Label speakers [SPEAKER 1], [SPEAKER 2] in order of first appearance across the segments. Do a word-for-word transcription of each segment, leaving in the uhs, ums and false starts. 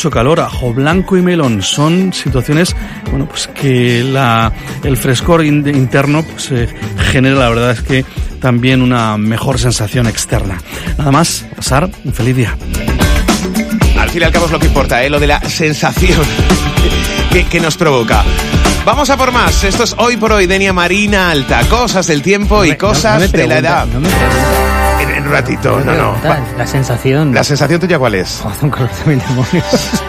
[SPEAKER 1] mucho calor, ajo blanco y melón. Son situaciones, bueno, pues que la, el frescor in, interno pues, eh, genera, la verdad es que también una mejor sensación externa. Nada más, pasar un feliz día.
[SPEAKER 2] Al fin y al cabo es lo que importa, ¿eh? Lo de la sensación que, que nos provoca. Vamos a por más. Esto es Hoy por Hoy, Denia Marina Alta. Cosas del tiempo no me, y cosas no, no de la edad.
[SPEAKER 3] No me
[SPEAKER 2] en, en un ratito, no, no. no.
[SPEAKER 3] La sensación.
[SPEAKER 2] ¿La sensación tuya cuál es?
[SPEAKER 3] Oh, un calor de mil demonios.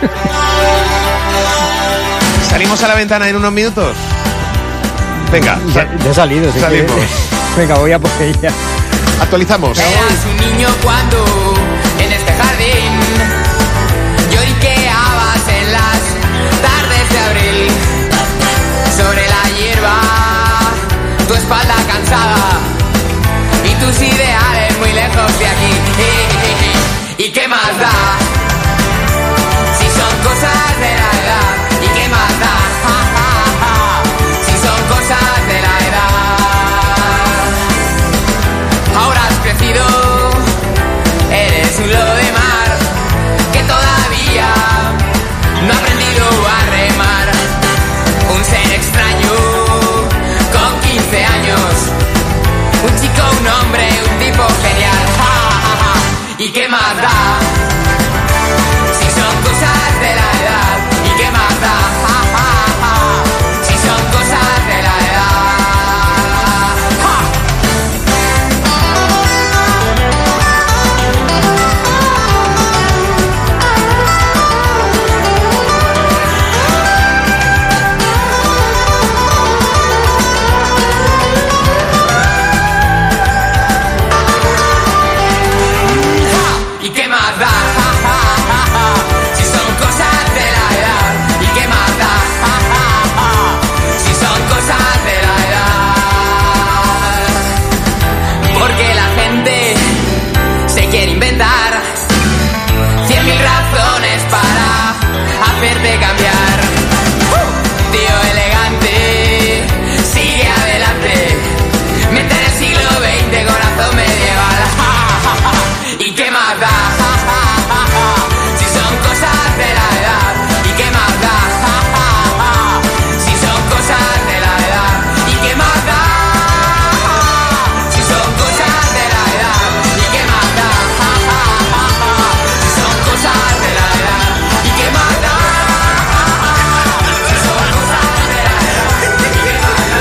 [SPEAKER 2] ¿Salimos a la ventana en unos minutos? Venga.
[SPEAKER 3] Ya, ya he salido. Si
[SPEAKER 2] salimos.
[SPEAKER 3] Que... Venga, voy a por ella.
[SPEAKER 2] Actualizamos.
[SPEAKER 4] Eras un niño cuando en este jardín lloriqueabas en las tardes de abril. Sobre la hierba, tu espalda cansada y tus ideales muy lejos de aquí. ¿Y qué más da? Si son cosas de la edad. ¿Y qué más da? Ja, ja, ja. Si son cosas de la edad. Ahora has crecido, eres un lobo de mar que todavía no ha aprendido a remar. Un ser extraño con quince años, un chico, un hombre, un tipo genial. Ja, ja, ja. ¿Y qué más da? Si son cosas de la edad. ¿Y qué más da? Ja, ja, ja. Si son cosas de la edad. Ja. ¿Y qué más da? Ja, ja, ja, ja. Si son cosas de la edad. ¿Y qué más da? Ja, ja, ja. Si son cosas de la edad. Porque la gente se quiere inventar cien mil razones para hacerte cambiar. ¡Uh! Tío elegante, sigue adelante. Mete en el siglo veinte, corazón medieval. Ja, ja, ja. ¿Y qué más da? Ja, ja, ja, ja. Si son cosas de la edad. ¿Y qué más da? Ja, ja, ja. Si son cosas de la edad. ¿Y qué más da? Si son cosas de la edad. ¿Y qué más da? Ja, ja, ja, ja. Si son cosas de la edad. ¿Y qué más da? Si son cosas de la edad. ¿Y qué más da?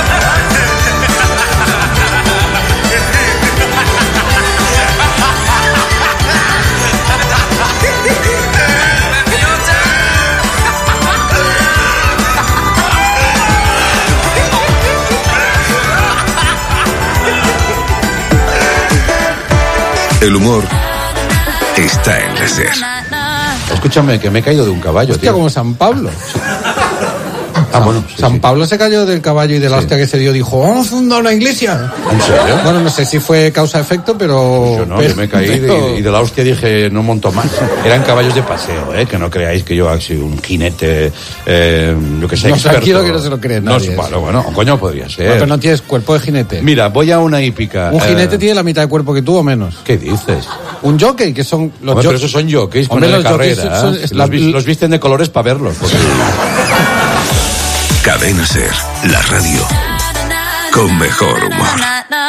[SPEAKER 5] El humor está en la SER.
[SPEAKER 6] Escúchame, que me he caído de un caballo,
[SPEAKER 7] hostia,
[SPEAKER 6] tío.
[SPEAKER 7] como San Pablo.
[SPEAKER 6] Ah, bueno, sí,
[SPEAKER 7] San
[SPEAKER 6] sí.
[SPEAKER 7] Pablo se cayó del caballo y de la
[SPEAKER 6] Sí.
[SPEAKER 7] hostia que se dio dijo, vamos a fundar una iglesia.
[SPEAKER 6] ¿En serio?
[SPEAKER 7] Bueno, no sé si fue causa-efecto, pero...
[SPEAKER 6] Pues yo no,
[SPEAKER 7] pero,
[SPEAKER 6] yo me caí
[SPEAKER 7] pero...
[SPEAKER 6] de, y de la hostia dije, no monto más. Eran caballos de paseo, ¿eh? Que no creáis que yo soy si un jinete, eh, yo que sé,
[SPEAKER 7] No,
[SPEAKER 6] experto.
[SPEAKER 7] tranquilo que no se lo cree
[SPEAKER 6] No,
[SPEAKER 7] nadie,
[SPEAKER 6] bueno,
[SPEAKER 7] eso.
[SPEAKER 6] bueno, coño, podría ser.
[SPEAKER 7] No, pero no tienes cuerpo de jinete.
[SPEAKER 6] Mira, voy a una hípica.
[SPEAKER 7] Un jinete
[SPEAKER 6] eh,
[SPEAKER 7] tiene la mitad de cuerpo que tú o menos.
[SPEAKER 6] ¿Qué dices?
[SPEAKER 7] Un jockey, que son los
[SPEAKER 6] Hombre, pero
[SPEAKER 7] jockeys.
[SPEAKER 6] esos son jockeys con
[SPEAKER 7] Hombre,
[SPEAKER 6] la
[SPEAKER 7] los jockeys
[SPEAKER 6] carrera.
[SPEAKER 7] son-
[SPEAKER 6] ¿eh?
[SPEAKER 7] son-
[SPEAKER 6] los, vis- los visten de colores para verlos. Porque...
[SPEAKER 5] Cadena SER, la radio con mejor humor.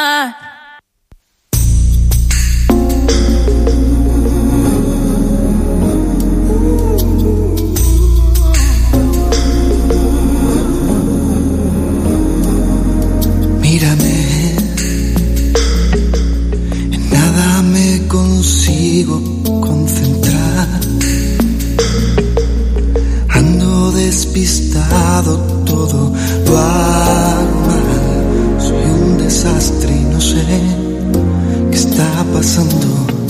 [SPEAKER 8] Mírame, en nada me consigo concentrar. Ando despistado, todo lo hago mal. Soy un desastre y no sé qué está pasando.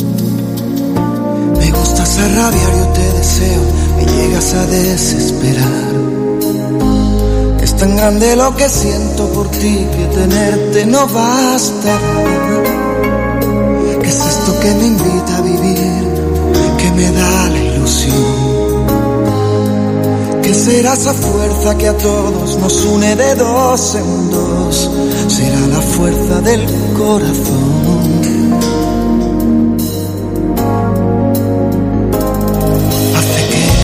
[SPEAKER 8] Me gustas a rabiar, yo te deseo, me llegas a desesperar. Es tan grande lo que siento por ti que tenerte no basta. ¿Qué es esto que me invita a vivir? Que me da la ilusión. ¿Qué será esa fuerza que a todos nos une de dos en dos? Será la fuerza del corazón.